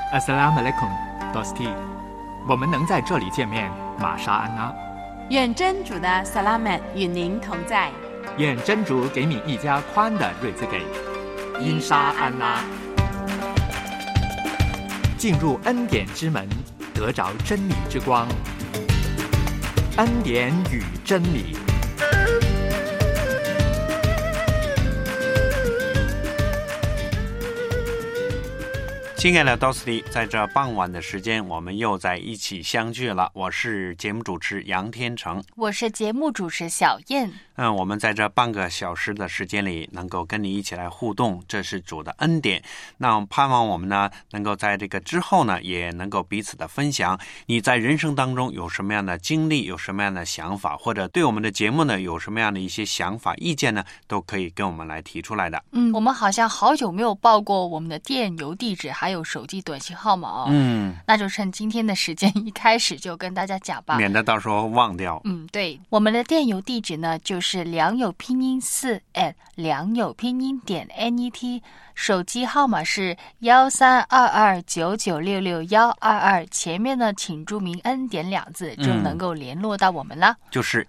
Assalamualaikum, Dosti。我们能在这里见面，玛莎安拉。 愿真主的 Salamat 与您同在。 愿真主给你一家宽的瑞兹给。因沙安拉。进入恩典之门，得着真理之光。恩典与真理。 亲爱的道斯蒂，在这傍晚的时间，我们又在一起相聚了。我是节目主持杨天成， 我是节目主持小燕。 我们在这半个小时的时间里，能够跟你一起来互动，这是主的恩典。那我们盼望我们呢，能够在这个之后呢，也能够彼此的分享。你在人生当中有什么样的经历，有什么样的想法，或者对我们的节目呢，有什么样的一些想法、意见呢，都可以跟我们来提出来的。 我们好像好久没有报过我们的电邮地址，还有手机短信号码哦。那就趁今天的时间一开始就跟大家讲吧， 免得到时候忘掉。 对，我们的电邮地址呢就是良友拼音4 良友拼音.net， 手机号码是132299662122，前面呢请注明恩典2字，就能够联络到我们了。 就是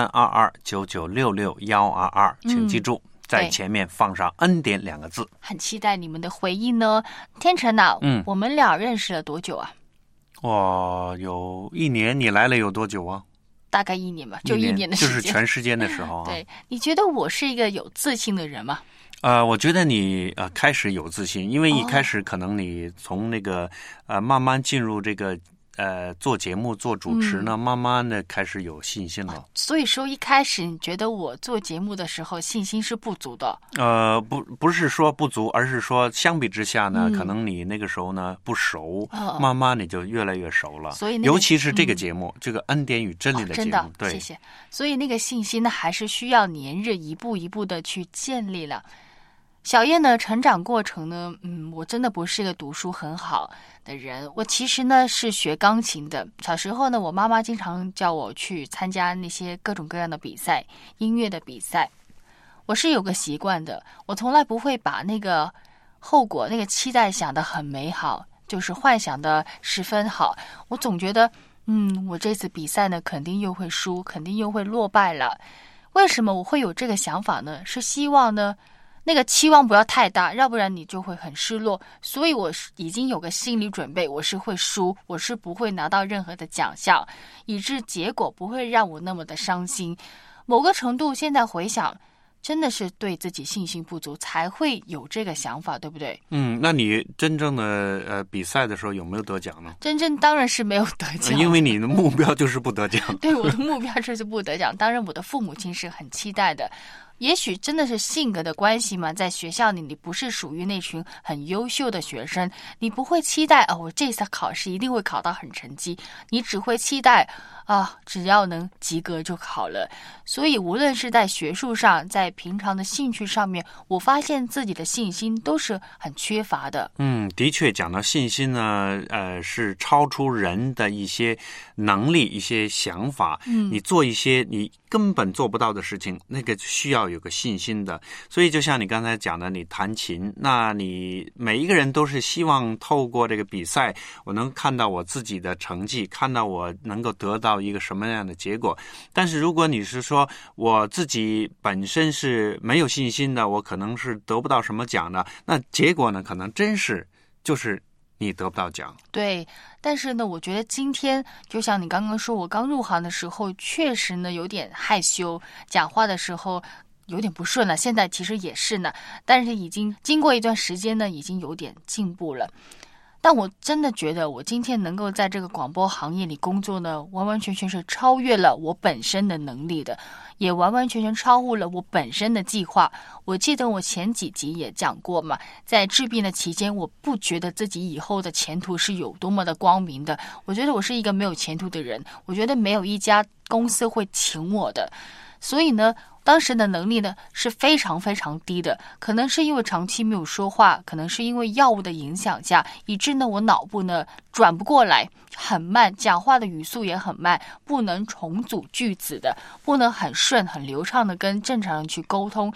132299662122，请记住。在前面放上恩典2个字。 很期待你们的回应呢。天成啊，我们俩认识了多久啊？ 有1年。你来了有多久啊？ 大概1年吧，就1年的时间， 就是全时间的时候对，你觉得我是一个有自信的人吗？ 我觉得你开始有自信，因为一开始可能你从那个慢慢进入这个做节目做主持呢，慢慢的开始有信心了。 所以说一开始你觉得我做节目的时候信心是不足的？ 不是说不足，而是说相比之下呢，可能你那个时候呢不熟，慢慢你就越来越熟了。 所以尤其是这个节目，这个恩典与真理的节目， 真的， 对， 谢谢。所以那个信心呢，还是需要年日一步一步的去建立了。小燕呢，成长过程呢，我真的不是一个读书很好的人。我其实呢是学钢琴的。小时候呢，我妈妈经常叫我去参加那些各种各样的比赛，音乐的比赛。我是有个习惯的，我从来不会把那个后果、那个期待想得很美好，就是幻想的十分好。我总觉得，我这次比赛呢，肯定又会输，肯定又会落败了。为什么我会有这个想法呢？是希望呢，那个期望不要太大，要不然你就会很失落。所以我已经有个心理准备，我是会输，我是不会拿到任何的奖项，以致结果不会让我那么的伤心。某个程度，现在回想，真的是对自己信心不足，才会有这个想法，对不对？ 那你真正的比赛的时候有没有得奖呢？ 真正当然是没有得奖， 因为你的目标就是不得奖。 对，我的目标就是不得奖。当然，我的父母亲是很期待的。也许真的是性格的关系嘛，在学校里你不是属于那群很优秀的学生，你不会期待我这次考试一定会考到很成绩，你只会期待只要能及格就好了。所以无论是在学术上，在平常的兴趣上面，我发现自己的信心都是很缺乏的。 的确，讲到信心呢，是超出人的一些能力、一些想法。你做一些你根本做不到的事情，那个需要有个信心的。所以就像你刚才讲的，你弹琴，那你每一个人都是希望透过这个比赛，我能看到我自己的成绩，看到我能够得到一个什么样的结果。但是如果你是说我自己本身是没有信心的，我可能是得不到什么奖的，那结果呢，可能真是就是你得不到奖。 对，但是呢，我觉得今天就像你刚刚说，我刚入行的时候确实呢有点害羞，讲话的时候有点不顺了，现在其实也是呢，但是已经经过一段时间呢，已经有点进步了。但我真的觉得我今天能够在这个广播行业里工作呢，完完全全是超越了我本身的能力的，也完完全全超乎了我本身的计划。我记得我前几集也讲过嘛，在治病的期间，我不觉得自己以后的前途是有多么的光明的，我觉得我是一个没有前途的人，我觉得没有一家公司会请我的。所以呢，当时的能力呢是非常非常低的，可能是因为长期没有说话，可能是因为药物的影响下，以致呢我脑部呢转不过来，很慢，讲话的语速也很慢，不能重组句子的，不能很顺很流畅的跟正常人去沟通。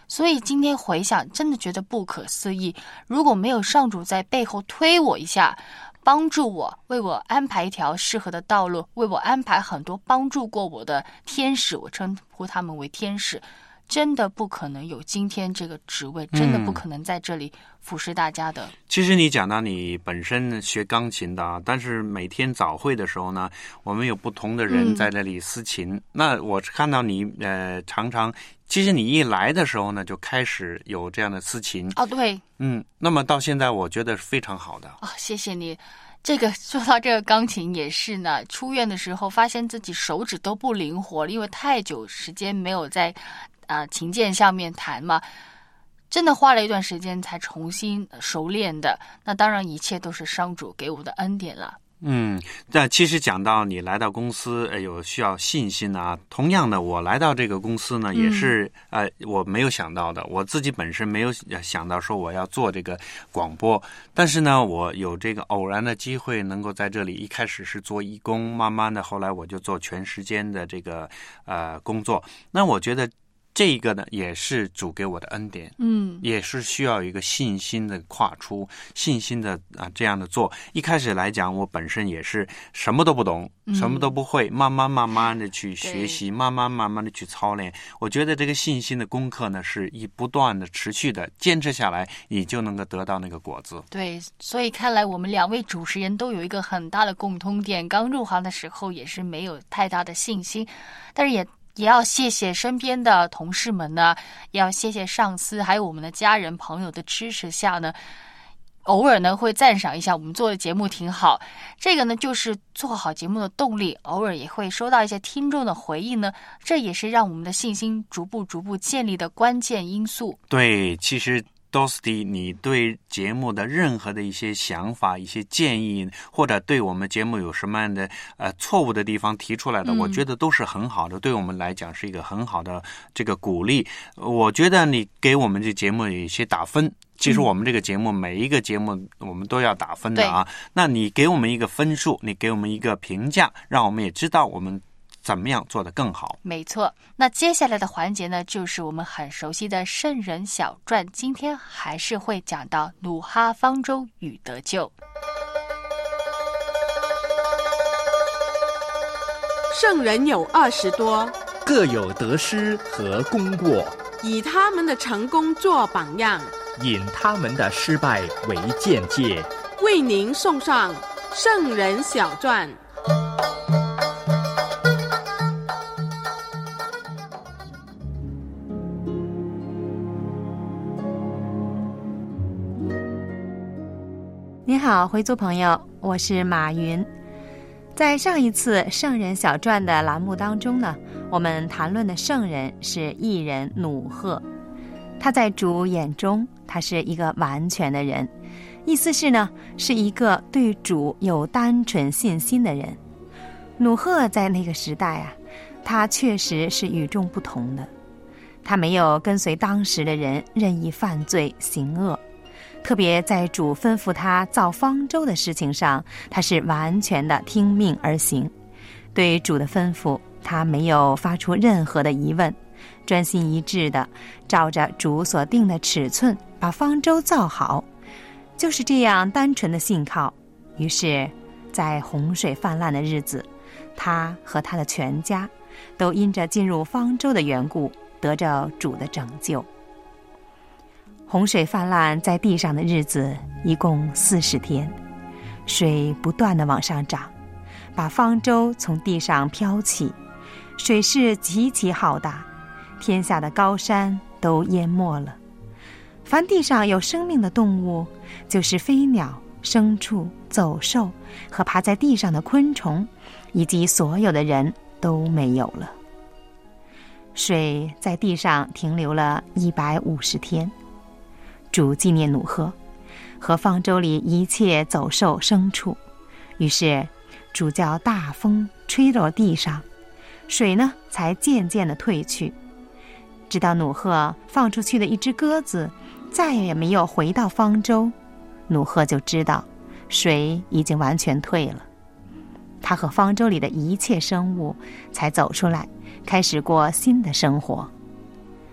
所以今天回想，真的觉得不可思议。如果没有上主在背后推我一下，帮助我，为我安排一条适合的道路，为我安排很多帮助过我的天使，我称呼他们为天使，真的不可能有今天这个职位，真的不可能在这里服侍大家的。 其实你讲到你本身学钢琴的，但是每天早会的时候呢，我们有不同的人在那里司琴。那我看到你常常，其实你一来的时候呢，就开始有这样的司琴。 哦，对， 那么到现在我觉得是非常好的。 谢谢你。这个说到这个钢琴也是呢，出院的时候发现自己手指都不灵活了，因为太久时间没有在琴键上面弹嘛，真的花了一段时间才重新熟练的。那当然一切都是上主给我的恩典了。 但其实讲到你来到公司有需要信心啊，同样的我来到这个公司呢也是我没有想到的，我自己本身没有想到说我要做这个广播，但是呢我有这个偶然的机会能够在这里，一开始是做义工，慢慢的后来我就做全时间的这个工作。那我觉得这个呢也是主给我的恩典，也是需要一个信心的跨出，信心的这样的做。一开始来讲，我本身也是什么都不懂，什么都不会，慢慢的去学习，慢慢的去操练。我觉得这个信心的功课呢，是不断的持续的坚持下来，你就能够得到那个果子。 对，所以看来我们两位主持人都有一个很大的共通点，刚入行的时候也是没有太大的信心，但是也要谢谢身边的同事们呢，也要谢谢上司，还有我们的家人朋友的支持下呢，偶尔呢会赞赏一下我们做的节目挺好，这个呢就是做好节目的动力。偶尔也会收到一些听众的回应呢，这也是让我们的信心逐步建立的关键因素。 对，其实Dorothy， 你对节目的任何的一些想法、一些建议，或者对我们节目有什么样的错误的地方提出来的，我觉得都是很好的，对我们来讲是一个很好的这个鼓励。我觉得你给我们这节目有一些打分，其实我们这个节目每一个节目我们都要打分的啊。那你给我们一个分数，你给我们一个评价，让我们也知道我们怎么样做得更好。 没错，那接下来的环节呢，就是我们很熟悉的圣人小传，今天还是会讲到努哈方舟与得救。 圣人有20多， 各有得失和功过， 以他们的成功做榜样， 引他们的失败为鉴戒， 为您送上圣人小传。 你好，回族朋友，我是马云。在上一次圣人小传的栏目当中呢，我们谈论的圣人是义人努赫。他在主眼中，他是一个完全的人，意思是呢，是一个对主有单纯信心的人。努赫在那个时代啊，他确实是与众不同的。他没有跟随当时的人任意犯罪行恶，特别在主吩咐他造方舟的事情上，他是完全的听命而行。对主的吩咐，他没有发出任何的疑问，专心一致的照着主所定的尺寸把方舟造好。就是这样单纯的信靠，于是在洪水泛滥的日子，他和他的全家都因着进入方舟的缘故，得着主的拯救。洪水泛滥在地上的日子一共40天，水不断地往上涨，把方舟从地上飘起，水势极其浩大，天下的高山都淹没了。凡地上有生命的动物，就是飞鸟、牲畜、走兽和爬在地上的昆虫，以及所有的人都没有了。水在地上停留了150天。主纪念努赫和方舟里一切走兽牲畜，于是主叫大风吹落地上，水呢才渐渐地退去，直到努赫放出去的一只鸽子再也没有回到方舟，努赫就知道水已经完全退了。他和方舟里的一切生物才走出来，开始过新的生活。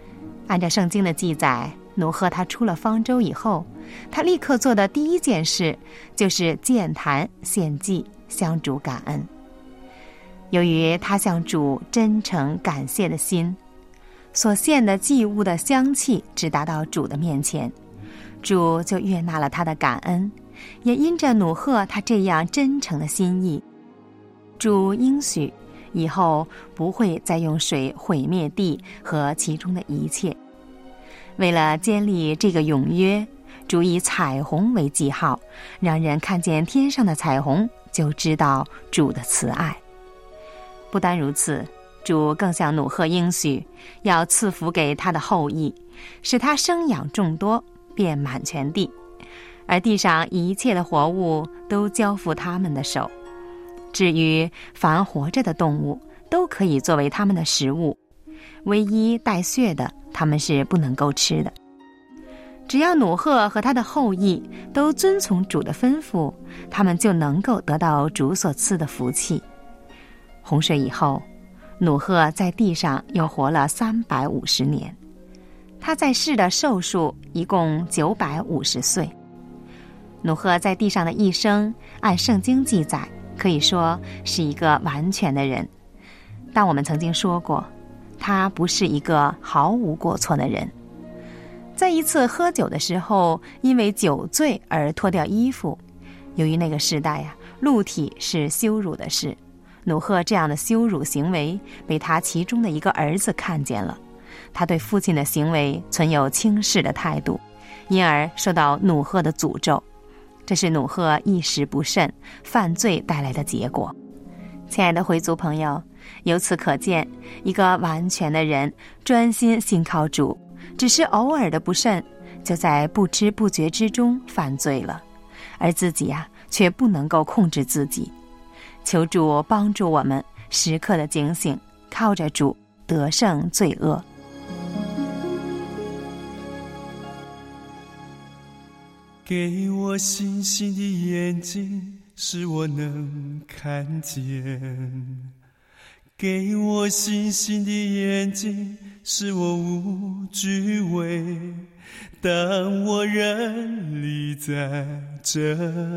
按照圣经的记载，努赫他出了方舟以后，他立刻做的第一件事就是建坛献祭，向主感恩。由于他向主真诚感谢的心，所献的祭物的香气直达到主的面前，主就悦纳了他的感恩，也因着努赫他这样真诚的心意，主应许以后不会再用水毁灭地和其中的一切。为了建立这个永约，主以彩虹为记号，让人看见天上的彩虹就知道主的慈爱。不单如此，主更向努赫应许，要赐福给他的后裔，使他生养众多，遍满全地，而地上一切的活物都交付他们的手。至于凡活着的动物，都可以作为他们的食物，唯一带血的，他们是不能够吃的。只要努赫和他的后裔都遵从主的吩咐，他们就能够得到主所赐的福气。洪水以后，努赫在地上又活了350年，他在世的寿数一共950岁。努赫在地上的一生，按圣经记载，可以说是一个完全的人。但我们曾经说过，他不是一个毫无过错的人。在一次喝酒的时候，因为酒醉而脱掉衣服，由于那个时代露体是羞辱的事，努赫这样的羞辱行为被他其中的一个儿子看见了，他对父亲的行为存有轻视的态度，因而受到努赫的诅咒。这是努赫一时不慎犯罪带来的结果。亲爱的回族朋友，由此可见，一个完全的人专心信靠主，只是偶尔的不慎，就在不知不觉之中犯罪了，而自己却不能够控制自己。求主帮助我们时刻的警醒，靠着主得胜罪恶。 给我星星的眼睛，使我能看见；给我星星的眼睛，使我无惧畏。当我人立在这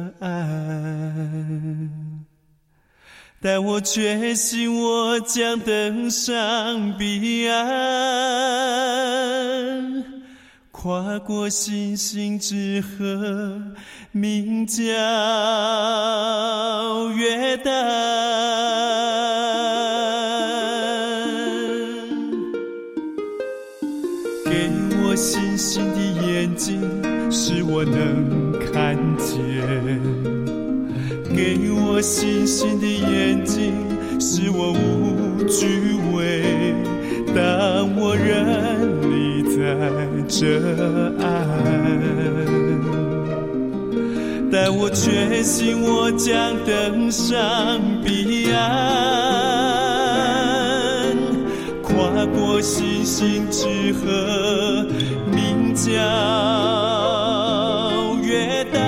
岸，但我确信我将登上彼岸，跨过星星之河，名叫约旦。给我星星的眼睛，使我能看见；给我星星的眼睛，使我无惧畏。当我人立在这岸，但我确信我将登上彼岸，跨过星星之河，名叫约旦。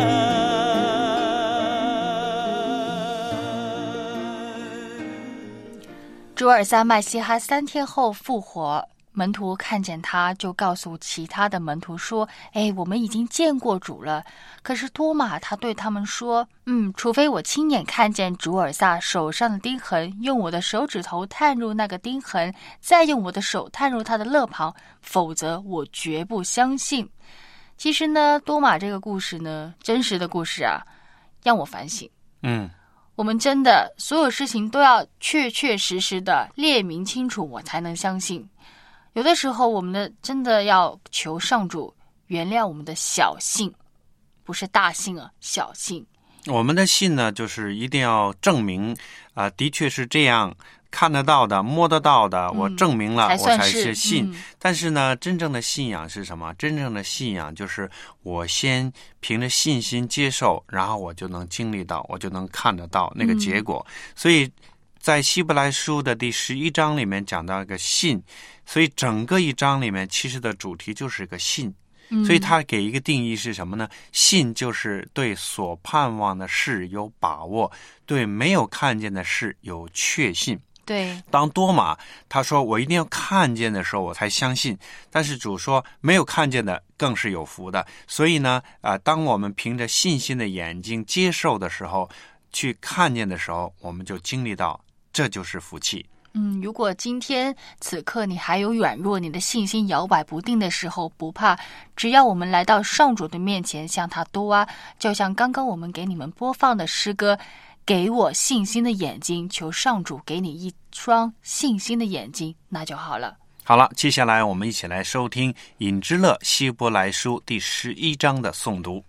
朱尔撒麦西哈3天后复活，门徒看见他，就告诉其他的门徒说：我们已经见过主了。可是多马他对他们说：除非我亲眼看见主尔撒手上的钉痕，用我的手指头探入那个钉痕，再用我的手探入他的肋旁，否则我绝不相信。其实呢，多马这个故事呢，真实的故事让我反省。我们真的所有事情都要确确实实的列明清楚，我才能相信。有的时候我们真的要求上主原谅我们的小信，不是大信小信。 我们的信呢，就是一定要证明的确是这样，看得到的摸得到的，我证明了，我才是信。但是呢，真正的信仰是什么？真正的信仰就是我先凭着信心接受，然后我就能经历到，我就能看得到那个结果。所以在希伯来书的第11章里面讲到一个信，所以整个一章里面其实的主题就是一个信。所以他给一个定义是什么呢？信就是对所盼望的事有把握，对没有看见的事有确信。 对， 当多马他说我一定要看见的时候我才相信，但是主说没有看见的更是有福的。所以呢当我们凭着信心的眼睛接受的时候，去看见的时候，我们就经历到这就是福气。 如果今天此刻你还有软弱，你的信心摇摆不定的时候，不怕，只要我们来到上主的面前向他多啊，就像刚刚我们给你们播放的诗歌，给我信心的眼睛，求上主给你一双信心的眼睛，那就好了。 好了，接下来我们一起来收听尹之乐希伯来书第11章的诵读。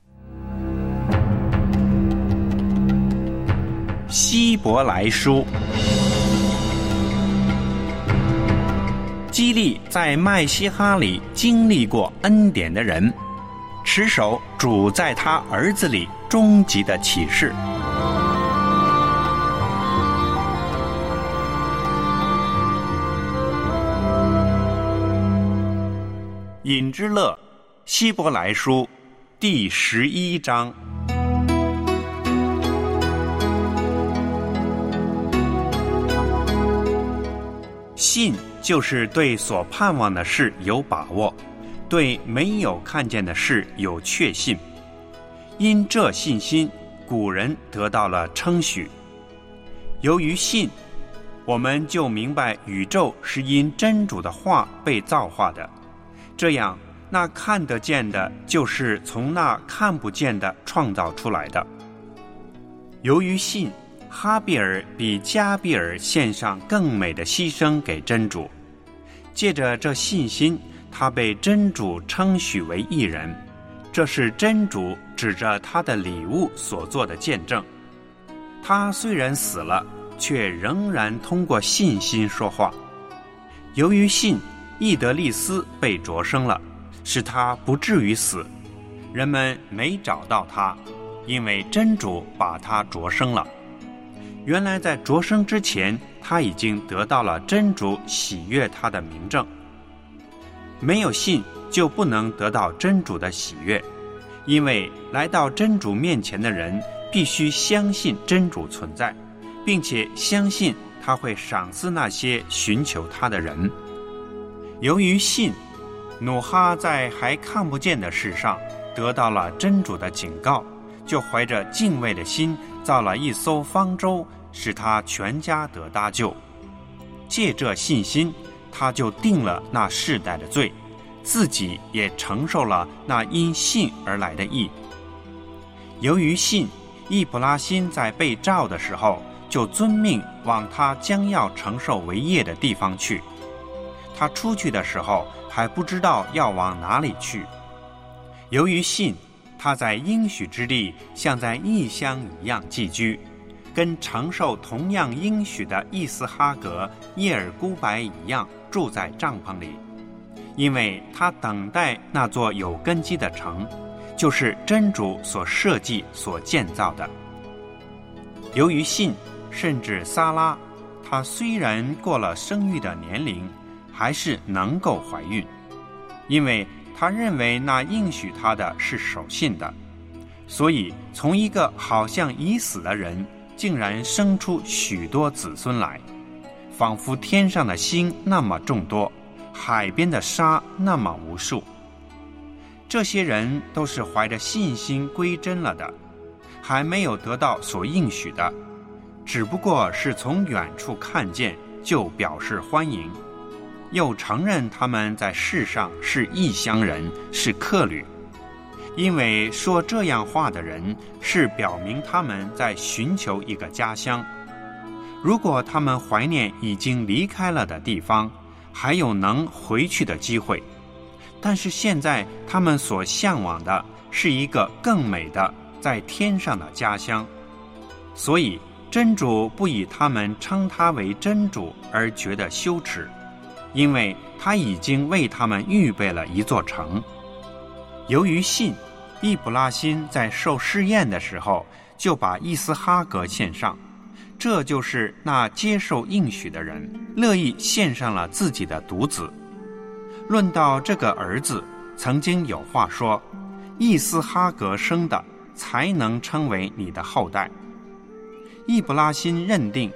希伯来书，激励在麦西哈里经历过恩典的人，持守主在他儿子里终极的启示。尹之乐希伯来书第11章。信就是对所盼望的事有把握，对没有看见的事有确信。因这信心，古人得到了称许。由于信，我们就明白宇宙是因真主的话被造化的，这样那看得见的就是从那看不见的创造出来的。由于信，哈比尔比加比尔献上更美的牺牲给真主，借着这信心，他被真主称许为义人，这是真主指着他的礼物所做的见证。他虽然死了，却仍然通过信心说话。由于信，伊德利斯被擢升了，使他不至于死。人们没找到他，因为真主把他擢升了。原来在擢升之前，他已经得到了真主喜悦他的明证。没有信就不能得到真主的喜悦，因为来到真主面前的人必须相信真主存在，并且相信他会赏赐那些寻求他的人。由于信，努哈在还看不见的事上得到了真主的警告，就怀着敬畏的心造了一艘方舟，使他全家得搭救。借这信心，他就定了那世代的罪，自己也承受了那因信而来的义。由于信，易卜拉欣在被召的时候就遵命往他将要承受为业的地方去。他出去的时候还不知道要往哪里去。由于信，他在应许之地像在异乡一样寄居，跟承受同样应许的伊斯哈格、耶尔孤白一样住在帐篷里，因为他等待那座有根基的城，就是真主所设计所建造的。由于信，甚至撒拉，她虽然过了生育的年龄，还是能够怀孕，因为他认为那应许他的是守信的，所以从一个好像已死的人，竟然生出许多子孙来，仿佛天上的星那么众多，海边的沙那么无数。这些人都是怀着信心归真了的，还没有得到所应许的，只不过是从远处看见就表示欢迎，又承认他们在世上是异乡人，是客旅。因为说这样话的人是表明他们在寻求一个家乡，如果他们怀念已经离开了的地方，还有能回去的机会，但是现在他们所向往的是一个更美的在天上的家乡，所以真主不以他们称他为真主而觉得羞耻，因为他已经为他们预备了一座城。由于信，易卜拉欣在受试验的时候就把伊斯哈格献上，这就是那接受应许的人乐意献上了自己的独子。论到这个儿子，曾经有话说，伊斯哈格生的才能称为你的后代。易卜拉欣认定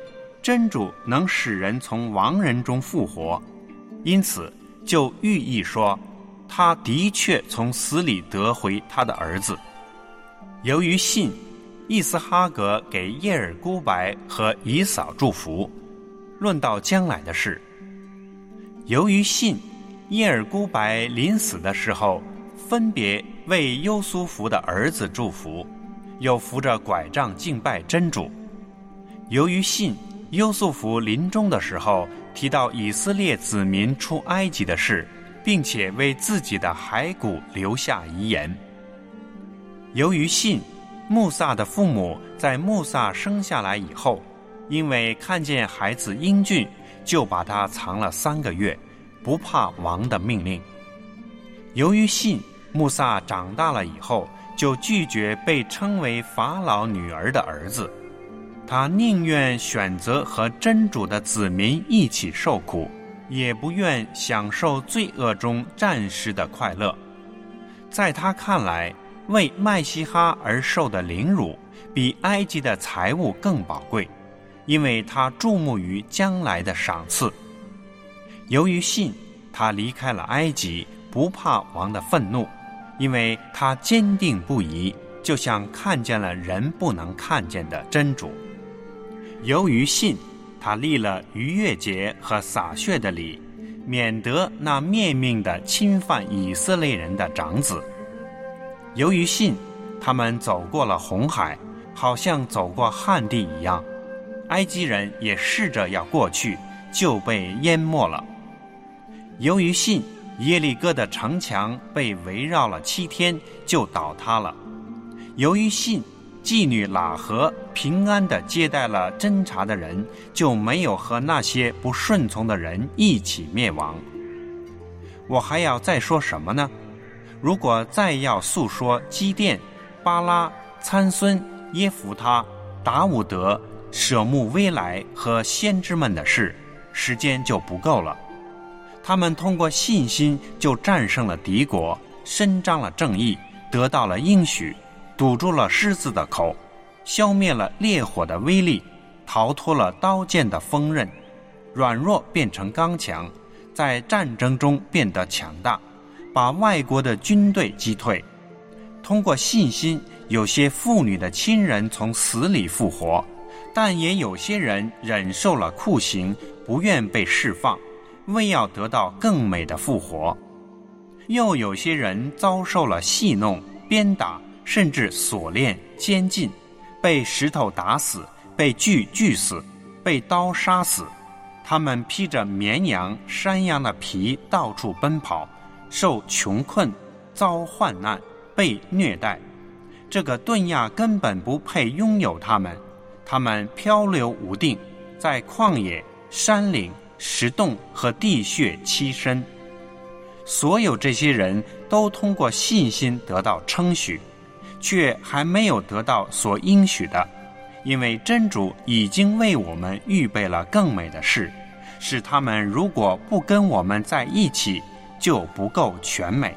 真主能使人从亡人中复活，因此就寓意说他的确从死里得回他的儿子。由于信，伊斯哈格给耶尔孤白和以扫祝福。论到将来的事，由于信，耶尔孤白临死的时候分别为优苏福的儿子祝福，又扶着拐杖敬拜真主。由于信，优素福临终的时候提到以色列子民出埃及的事，并且为自己的骸骨留下遗言。由于信，穆萨的父母在穆萨生下来以后，因为看见孩子英俊，就把他藏了3个月，不怕王的命令。由于信，穆萨长大了以后，就拒绝被称为法老女儿的儿子，他宁愿选择和真主的子民一起受苦，也不愿享受罪恶中暂时的快乐。在他看来，为麦西哈而受的凌辱比埃及的财物更宝贵，因为他注目于将来的赏赐。由于信，他离开了埃及，不怕王的愤怒，因为他坚定不移，就像看见了人不能看见的真主。由于信，他立了逾越节和洒血的礼，免得那灭命的侵犯以色列人的长子。由于信，他们走过了红海，好像走过旱地一样，埃及人也试着要过去，就被淹没了。由于信，耶利哥的城墙被围绕了7天，就倒塌了。由于信，妓女喇合平安地接待了侦察的人，就没有和那些不顺从的人一起灭亡。我还要再说什么呢？如果再要诉说基甸、巴拉、参孙、耶弗他、达伍德、舍穆威来和先知们的事，时间就不够了。他们通过信心就战胜了敌国，伸张了正义，得到了应许，堵住了狮子的口，消灭了烈火的威力，逃脱了刀剑的锋刃，软弱变成刚强，在战争中变得强大，把外国的军队击退。通过信心，有些妇女的亲人从死里复活，但也有些人忍受了酷刑，不愿被释放，为要得到更美的复活。又有些人遭受了戏弄、鞭打，甚至锁链、监禁，被石头打死，被锯死，被刀杀死。他们披着绵羊、山羊的皮到处奔跑，受穷困，遭患难，被虐待。这个顿亚根本不配拥有他们，他们漂流无定，在旷野、山岭、石洞和地穴栖身。所有这些人都通过信心得到称许，却还没有得到所应许的，因为真主已经为我们预备了更美的事，使他们如果不跟我们在一起，就不够全美。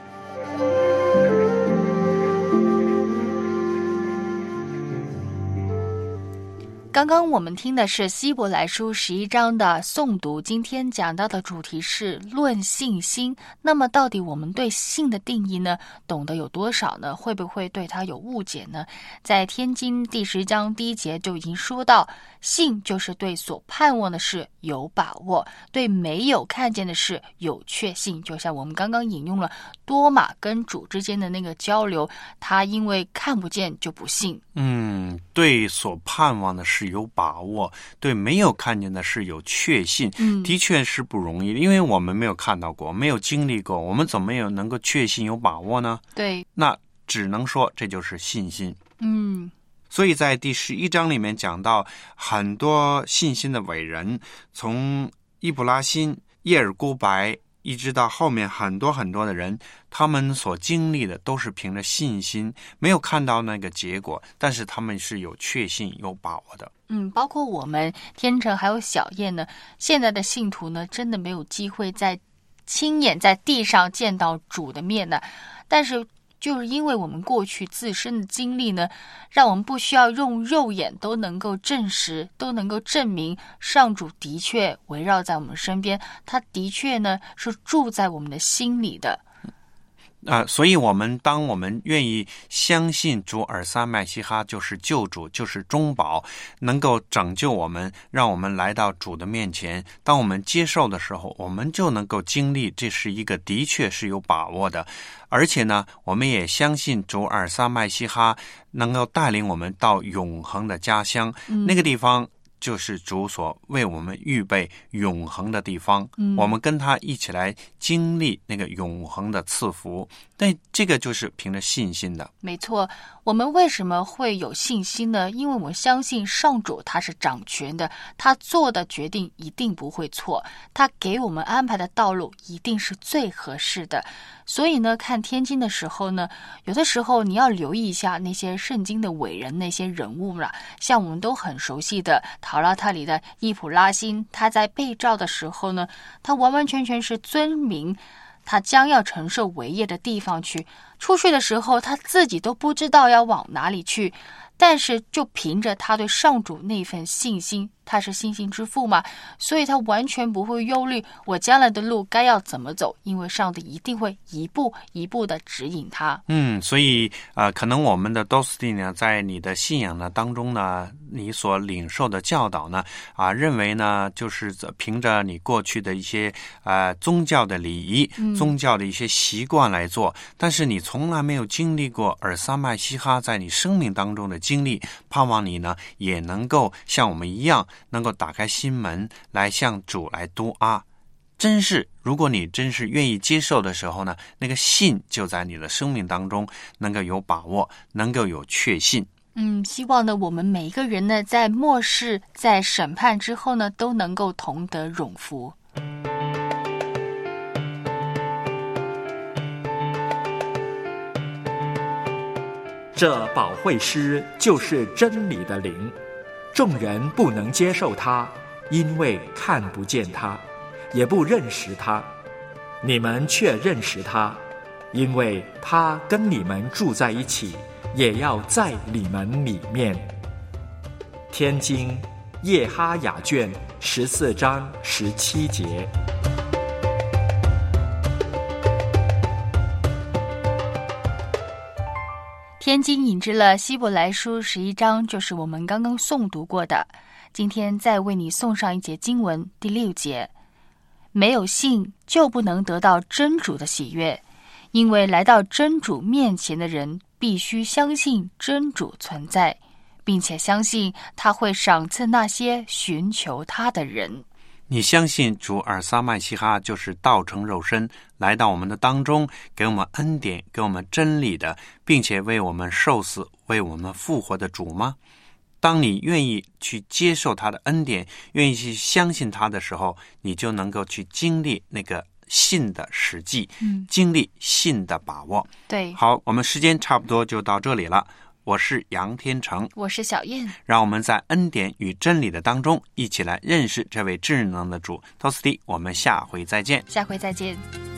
刚刚我们听的是希伯来书11章的诵读，今天讲到的主题是论信心。那么到底我们对信的定义呢，懂得有多少呢？会不会对它有误解呢？在天经第10章第1节就已经说到，信就是对所盼望的事有把握，对没有看见的事有确信。就像我们刚刚引用了多马跟主之间的那个交流，他因为看不见就不信。 对所盼望的事有把握，对没有看见的事有确信，的确是不容易，因为我们没有看到过，没有经历过，我们怎么有能够确信有把握呢？ 对， 那只能说这就是信心。所以在第11章里面讲到很多信心的伟人，从伊布拉辛、耶尔孤白一直到后面很多很多的人，他们所经历的都是凭着信心，没有看到那个结果，但是他们是有确信有把握的。 包括我们天成还有小燕呢，现在的信徒呢，真的没有机会在亲眼在地上见到主的面呢，但是就是因为我们过去自身的经历呢，让我们不需要用肉眼都能够证实，都能够证明上主的确围绕在我们身边，他的确呢是住在我们的心里的。 所以当我们愿意相信主尔撒麦西哈就是救主，就是中保，能够拯救我们，让我们来到主的面前，当我们接受的时候，我们就能够经历这是一个的确是有把握的。而且呢，我们也相信主尔撒麦西哈能够带领我们到永恒的家乡，那个地方就是主所为我们预备永恒的地方，我们跟他一起来经历那个永恒的赐福。但这个就是凭着信心的。 没错，我们为什么会有信心呢？因为我们相信上主他是掌权的，他做的决定一定不会错，他给我们安排的道路一定是最合适的。所以呢，看天经的时候呢，有的时候你要留意一下那些圣经的伟人，那些人物啦，像我们都很熟悉的陶拉特里的易普拉辛，他在被召的时候呢，他完完全全是遵明他将要承受为业的地方去，出去的时候他自己都不知道要往哪里去，但是就凭着他对上主那份信心，他是信心之父嘛，所以他完全不会忧虑我将来的路该要怎么走，因为上帝一定会一步一步的指引他。 所以可能我们的多斯蒂呢，在你的信仰呢当中呢，你所领受的教导呢，认为呢，就是凭着你过去的一些宗教的礼仪、宗教的一些习惯来做，但是你从来没有经历过尔撒麦西哈在你生命当中的经历，盼望你呢也能够像我们一样，能够打开心门来向主来读啊。真是如果你真是愿意接受的时候呢，那个信就在你的生命当中能够有把握，能够有确信。 希望呢我们每一个人呢，在末世在审判之后呢，都能够同得永福。 这保惠师就是真理的灵，众人不能接受他，因为看不见他，也不认识他。你们却认识他，因为他跟你们住在一起，也要在你们里面。天经耶哈雅卷14章17节。 天经引致了希伯来书11章，就是我们刚刚诵读过的。今天再为你送上一节经文，第6节。没有信就不能得到真主的喜悦，因为来到真主面前的人必须相信真主存在，并且相信他会赏赐那些寻求他的人。 你相信主尔撒麦西哈就是道成肉身来到我们的当中，给我们恩典，给我们真理的，并且为我们受死，为我们复活的主吗？当你愿意去接受他的恩典，愿意去相信他的时候，你就能够去经历那个信的实际，经历信的把握。 对， 好，我们时间差不多就到这里了。我是杨天成， 我是小燕， 让我们在恩典与真理的当中一起来认识这位智能的主。托斯蒂，我们下回再见。 下回再见。